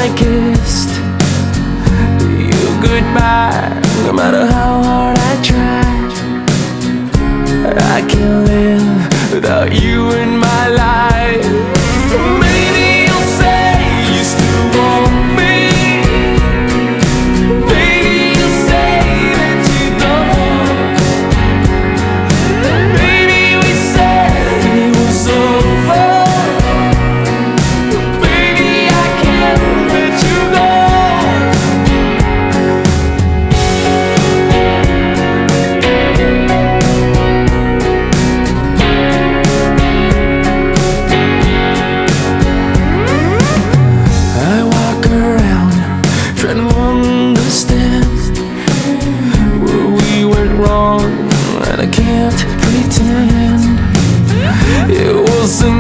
kissed you goodbye. No matter how hard I try, I can't live without you in my life. Maybe you'll say you still want me. Maybe you'll say that you don't. Maybe we said it was over. Baby, I can't let you go. I walk around trying to understand where we went wrong, and I can't pretend it wasn't